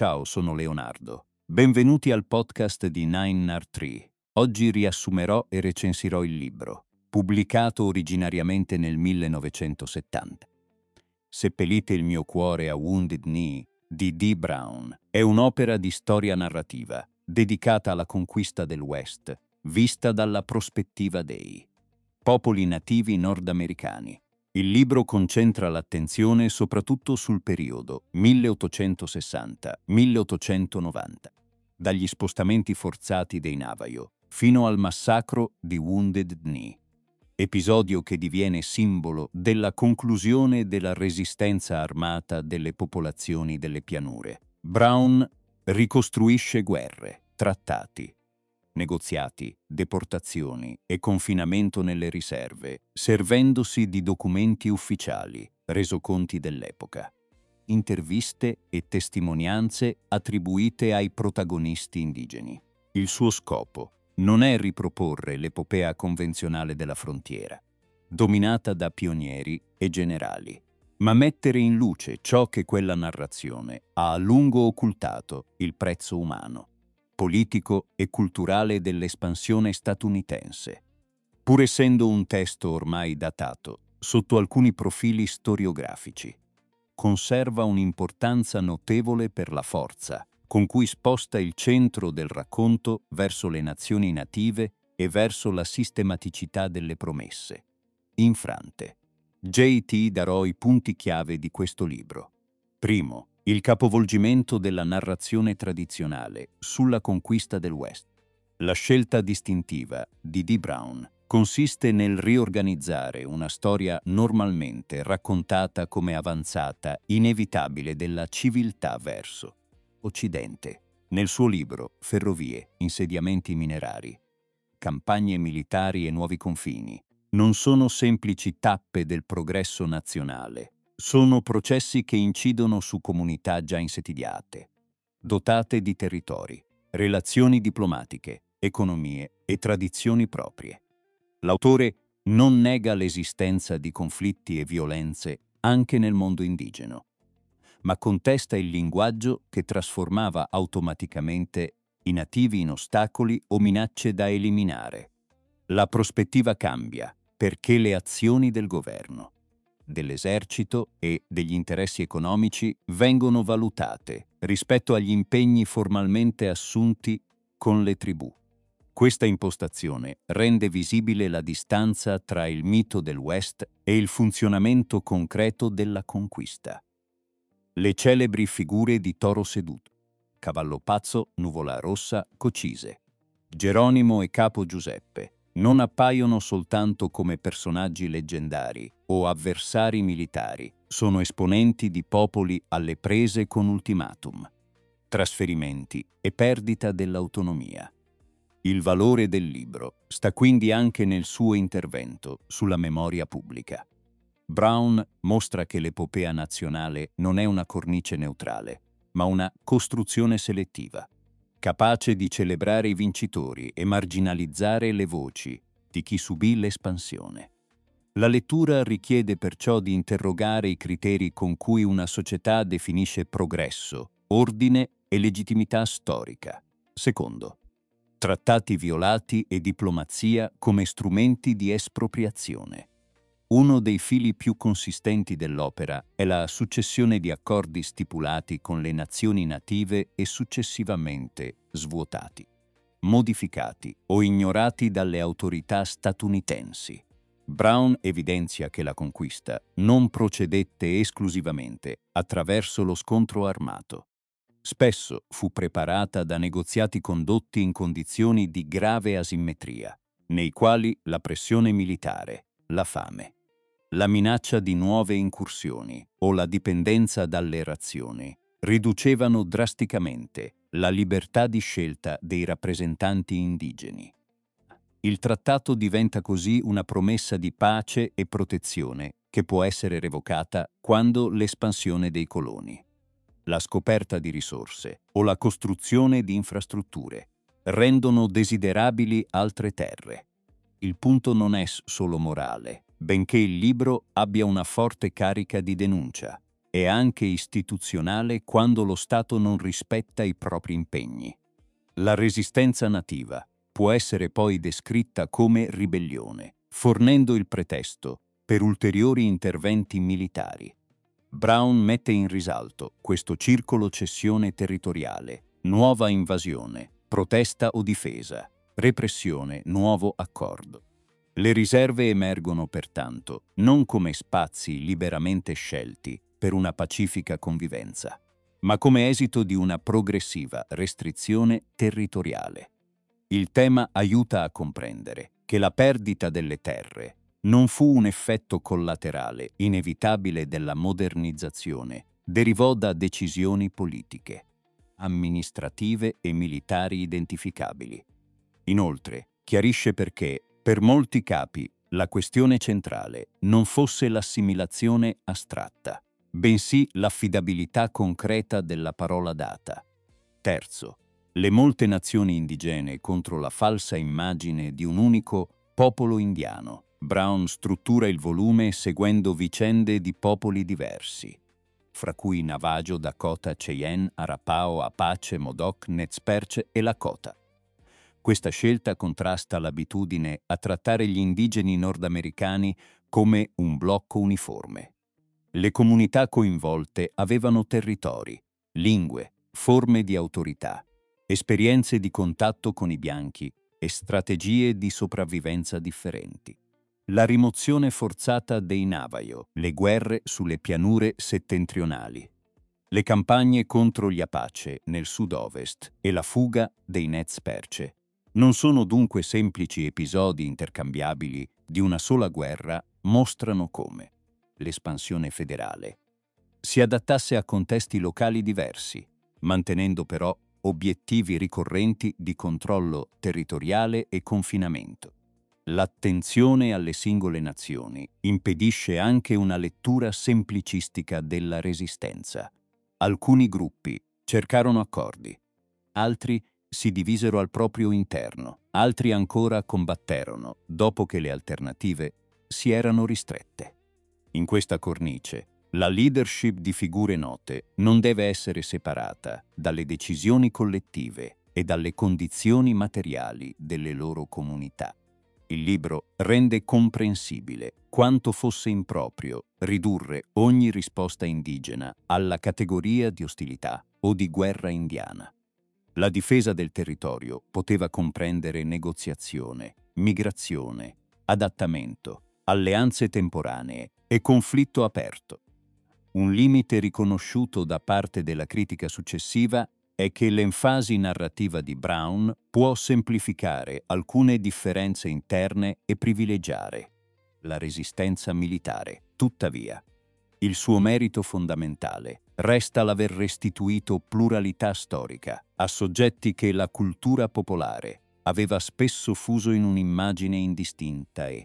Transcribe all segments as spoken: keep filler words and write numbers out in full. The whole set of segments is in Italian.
Ciao, sono Leonardo. Benvenuti al podcast di Nine Nar Tree. Oggi riassumerò e recensirò il libro, pubblicato originariamente nel millenovecentosettanta. Seppellite il mio cuore a Wounded Knee di Dee Brown è un'opera di storia narrativa dedicata alla conquista del West, vista dalla prospettiva dei popoli nativi nordamericani. Il libro concentra l'attenzione soprattutto sul periodo milleottocentosessanta milleottocentonovanta, dagli spostamenti forzati dei Navajo fino al massacro di Wounded Knee, episodio che diviene simbolo della conclusione della resistenza armata delle popolazioni delle pianure. Brown ricostruisce guerre, trattati, negoziati, deportazioni e confinamento nelle riserve, servendosi di documenti ufficiali, resoconti dell'epoca, interviste e testimonianze attribuite ai protagonisti indigeni. Il suo scopo non è riproporre l'epopea convenzionale della frontiera, dominata da pionieri e generali, ma mettere in luce ciò che quella narrazione ha a lungo occultato: il prezzo umano, politico e culturale dell'espansione statunitense. Pur essendo un testo ormai datato sotto alcuni profili storiografici, conserva un'importanza notevole per la forza con cui sposta il centro del racconto verso le nazioni native e verso la sistematicità delle promesse infrante. J T darò i punti chiave di questo libro. Primo, il capovolgimento della narrazione tradizionale sulla conquista del West. La scelta distintiva di Dee Brown consiste nel riorganizzare una storia normalmente raccontata come avanzata, inevitabile della civiltà verso Occidente. Nel suo libro Ferrovie, insediamenti minerari, campagne militari e nuovi confini non sono semplici tappe del progresso nazionale. Sono processi che incidono su comunità già insediate, dotate di territori, relazioni diplomatiche, economie e tradizioni proprie. L'autore non nega l'esistenza di conflitti e violenze anche nel mondo indigeno, ma contesta il linguaggio che trasformava automaticamente i nativi in ostacoli o minacce da eliminare. La prospettiva cambia perché le azioni del governo, dell'esercito e degli interessi economici vengono valutate rispetto agli impegni formalmente assunti con le tribù. Questa impostazione rende visibile la distanza tra il mito del West e il funzionamento concreto della conquista. Le celebri figure di Toro Seduto, Cavallo Pazzo, Nuvola Rossa, Cocise, Geronimo e Capo Giuseppe non appaiono soltanto come personaggi leggendari o avversari militari, sono esponenti di popoli alle prese con ultimatum, trasferimenti e perdita dell'autonomia. Il valore del libro sta quindi anche nel suo intervento sulla memoria pubblica. Brown mostra che l'epopea nazionale non è una cornice neutrale, ma una costruzione selettiva, capace di celebrare i vincitori e marginalizzare le voci di chi subì l'espansione. La lettura richiede perciò di interrogare i criteri con cui una società definisce progresso, ordine e legittimità storica. Secondo, trattati violati e diplomazia come strumenti di espropriazione. Uno dei fili più consistenti dell'opera è la successione di accordi stipulati con le nazioni native e successivamente svuotati, modificati o ignorati dalle autorità statunitensi. Brown evidenzia che la conquista non procedette esclusivamente attraverso lo scontro armato. Spesso fu preparata da negoziati condotti in condizioni di grave asimmetria, nei quali la pressione militare, la fame, la minaccia di nuove incursioni o la dipendenza dalle razioni riducevano drasticamente la libertà di scelta dei rappresentanti indigeni. Il trattato diventa così una promessa di pace e protezione che può essere revocata quando l'espansione dei coloni, la scoperta di risorse o la costruzione di infrastrutture rendono desiderabili altre terre. Il punto non è solo morale, benché il libro abbia una forte carica di denuncia. è anche istituzionale quando lo Stato non rispetta i propri impegni. La resistenza nativa può essere poi descritta come ribellione, fornendo il pretesto per ulteriori interventi militari. Brown mette in risalto questo circolo cessione territoriale, nuova invasione, protesta o difesa, repressione, nuovo accordo. Le riserve emergono pertanto non come spazi liberamente scelti per una pacifica convivenza, ma come esito di una progressiva restrizione territoriale. Il tema aiuta a comprendere che la perdita delle terre non fu un effetto collaterale inevitabile della modernizzazione, derivò da decisioni politiche, amministrative e militari identificabili. Inoltre, chiarisce perché, per molti capi, la questione centrale non fosse l'assimilazione astratta, bensì l'affidabilità concreta della parola data. Terzo, le molte nazioni indigene contro la falsa immagine di un unico popolo indiano. Brown struttura il volume seguendo vicende di popoli diversi, fra cui Navajo, Dakota, Cheyenne, Arapaho, Apache, Modoc, Nez-Perce e Lakota. Questa scelta contrasta l'abitudine a trattare gli indigeni nordamericani come un blocco uniforme. Le comunità coinvolte avevano territori, lingue, forme di autorità, esperienze di contatto con i bianchi e strategie di sopravvivenza differenti. La rimozione forzata dei Navajo, le guerre sulle pianure settentrionali, le campagne contro gli Apache nel sud-ovest e la fuga dei Nez-Perce non sono dunque semplici episodi intercambiabili di una sola guerra, mostrano come l'espansione federale si adattasse a contesti locali diversi, mantenendo però obiettivi ricorrenti di controllo territoriale e confinamento. L'attenzione alle singole nazioni impedisce anche una lettura semplicistica della resistenza. Alcuni gruppi cercarono accordi, altri si divisero al proprio interno, altri ancora combatterono dopo che le alternative si erano ristrette. In questa cornice, la leadership di figure note non deve essere separata dalle decisioni collettive e dalle condizioni materiali delle loro comunità. Il libro rende comprensibile quanto fosse improprio ridurre ogni risposta indigena alla categoria di ostilità o di guerra indiana. La difesa del territorio poteva comprendere negoziazione, migrazione, adattamento, alleanze temporanee e conflitto aperto. Un limite riconosciuto da parte della critica successiva è che l'enfasi narrativa di Brown può semplificare alcune differenze interne e privilegiare la resistenza militare. Tuttavia, il suo merito fondamentale resta l'aver restituito pluralità storica a soggetti che la cultura popolare aveva spesso fuso in un'immagine indistinta e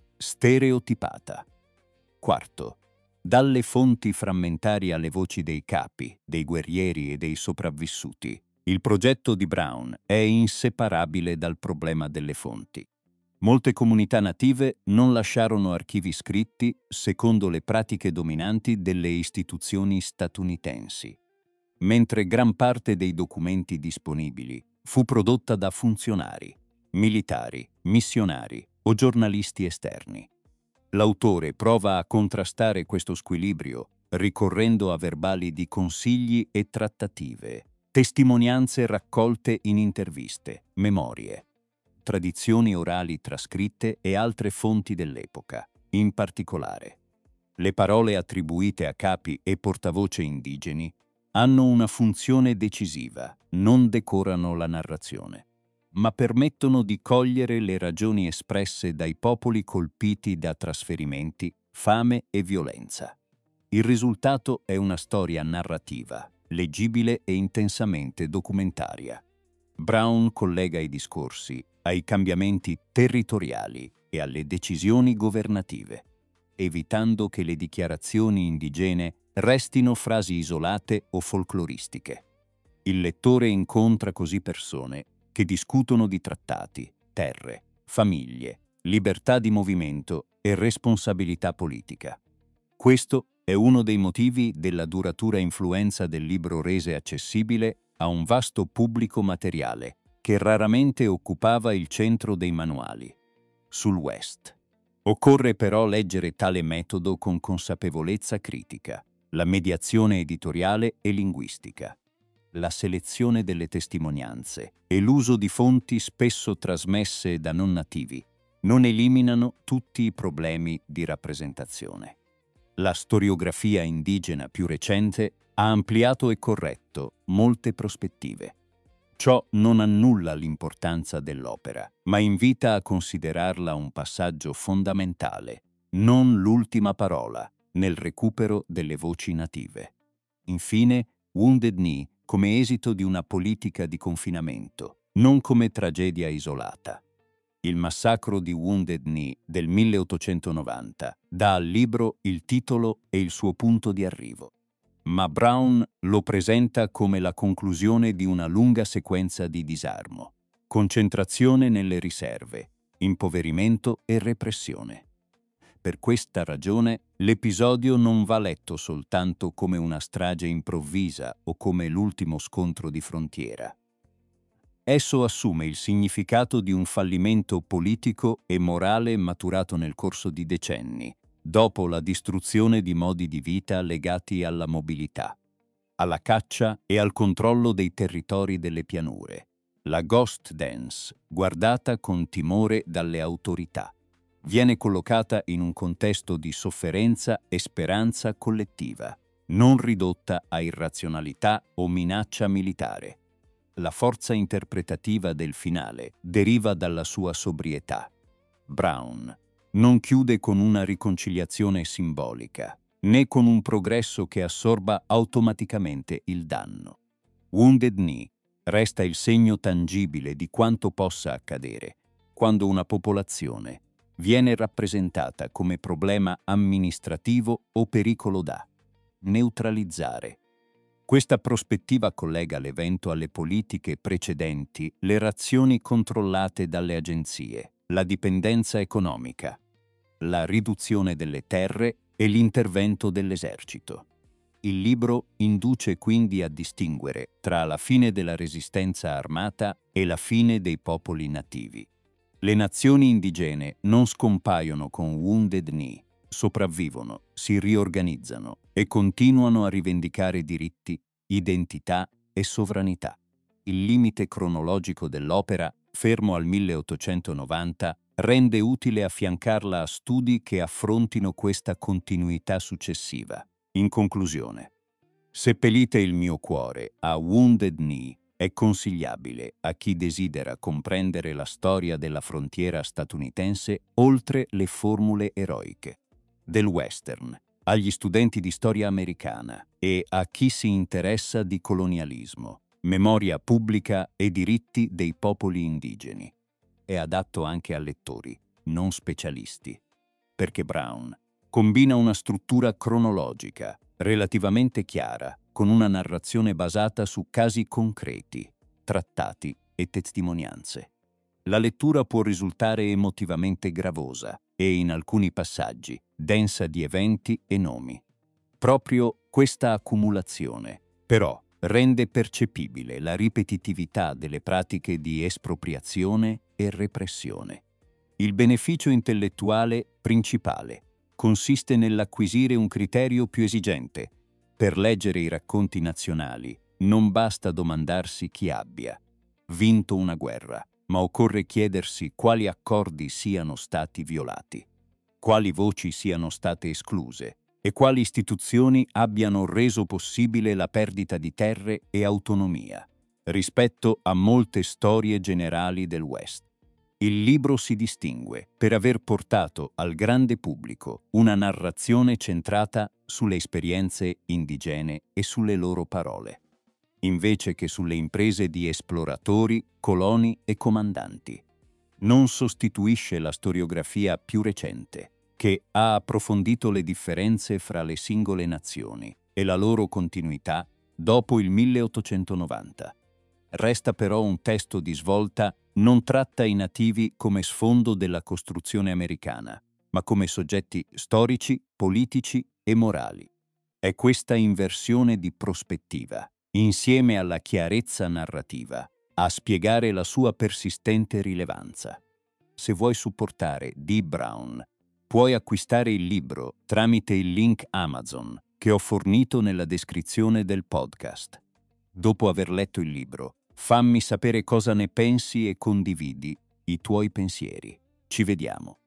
stereotipata. Quarto, dalle fonti frammentarie alle voci dei capi, dei guerrieri e dei sopravvissuti, il progetto di Brown è inseparabile dal problema delle fonti. Molte comunità native non lasciarono archivi scritti secondo le pratiche dominanti delle istituzioni statunitensi, mentre gran parte dei documenti disponibili fu prodotta da funzionari, militari, missionari o giornalisti esterni. L'autore prova a contrastare questo squilibrio ricorrendo a verbali di consigli e trattative, testimonianze raccolte in interviste, memorie, tradizioni orali trascritte e altre fonti dell'epoca. In particolare, le parole attribuite a capi e portavoce indigeni hanno una funzione decisiva, non decorano la narrazione, ma permettono di cogliere le ragioni espresse dai popoli colpiti da trasferimenti, fame e violenza. Il risultato è una storia narrativa, leggibile e intensamente documentaria. Brown collega i discorsi ai cambiamenti territoriali e alle decisioni governative, evitando che le dichiarazioni indigene restino frasi isolate o folcloristiche. Il lettore incontra così persone che discutono di trattati, terre, famiglie, libertà di movimento e responsabilità politica. Questo è uno dei motivi della duratura influenza del libro rese accessibile a un vasto pubblico materiale che raramente occupava il centro dei manuali. Sul West. Occorre però leggere tale metodo con consapevolezza critica, la mediazione editoriale e linguistica, la selezione delle testimonianze e l'uso di fonti spesso trasmesse da non nativi non eliminano tutti i problemi di rappresentazione. La storiografia indigena più recente ha ampliato e corretto molte prospettive. Ciò non annulla l'importanza dell'opera, ma invita a considerarla un passaggio fondamentale, non l'ultima parola, nel recupero delle voci native. Infine, Wounded Knee come esito di una politica di confinamento, non come tragedia isolata. Il massacro di Wounded Knee del milleottocentonovanta dà al libro il titolo e il suo punto di arrivo. Ma Brown lo presenta come la conclusione di una lunga sequenza di disarmo, concentrazione nelle riserve, impoverimento e repressione. Per questa ragione, l'episodio non va letto soltanto come una strage improvvisa o come l'ultimo scontro di frontiera. Esso assume il significato di un fallimento politico e morale maturato nel corso di decenni, dopo la distruzione di modi di vita legati alla mobilità, alla caccia e al controllo dei territori delle pianure. La Ghost Dance, guardata con timore dalle autorità, viene collocata in un contesto di sofferenza e speranza collettiva, non ridotta a irrazionalità o minaccia militare. La forza interpretativa del finale deriva dalla sua sobrietà. Brown non chiude con una riconciliazione simbolica, né con un progresso che assorba automaticamente il danno. Wounded Knee resta il segno tangibile di quanto possa accadere quando una popolazione viene rappresentata come problema amministrativo o pericolo da neutralizzare. Questa prospettiva collega l'evento alle politiche precedenti, le razioni controllate dalle agenzie, la dipendenza economica, la riduzione delle terre e l'intervento dell'esercito. Il libro induce quindi a distinguere tra la fine della resistenza armata e la fine dei popoli nativi. Le nazioni indigene non scompaiono con Wounded Knee, sopravvivono, si riorganizzano e continuano a rivendicare diritti, identità e sovranità. Il limite cronologico dell'opera, fermo al milleottocentonovanta, rende utile affiancarla a studi che affrontino questa continuità successiva. In conclusione, Seppellite il mio cuore a Wounded Knee è consigliabile a chi desidera comprendere la storia della frontiera statunitense oltre le formule eroiche del western, agli studenti di storia americana e a chi si interessa di colonialismo, memoria pubblica e diritti dei popoli indigeni. È adatto anche a lettori, non specialisti, perché Brown combina una struttura cronologica relativamente chiara con una narrazione basata su casi concreti, trattati e testimonianze. La lettura può risultare emotivamente gravosa e, in alcuni passaggi, densa di eventi e nomi. Proprio questa accumulazione, però, rende percepibile la ripetitività delle pratiche di espropriazione e repressione. Il beneficio intellettuale principale consiste nell'acquisire un criterio più esigente. Per leggere i racconti nazionali non basta domandarsi chi abbia vinto una guerra, ma occorre chiedersi quali accordi siano stati violati, quali voci siano state escluse e quali istituzioni abbiano reso possibile la perdita di terre e autonomia, rispetto a molte storie generali del West. Il libro si distingue per aver portato al grande pubblico una narrazione centrata sulle esperienze indigene e sulle loro parole, invece che sulle imprese di esploratori, coloni e comandanti. Non sostituisce la storiografia più recente, che ha approfondito le differenze fra le singole nazioni e la loro continuità dopo il milleottocentonovanta. Resta però un testo di svolta, non tratta i nativi come sfondo della costruzione americana, ma come soggetti storici, politici e morali. È questa inversione di prospettiva, insieme alla chiarezza narrativa, a spiegare la sua persistente rilevanza. Se vuoi supportare Dee Brown, puoi acquistare il libro tramite il link Amazon che ho fornito nella descrizione del podcast. Dopo aver letto il libro, fammi sapere cosa ne pensi e condividi i tuoi pensieri. Ci vediamo.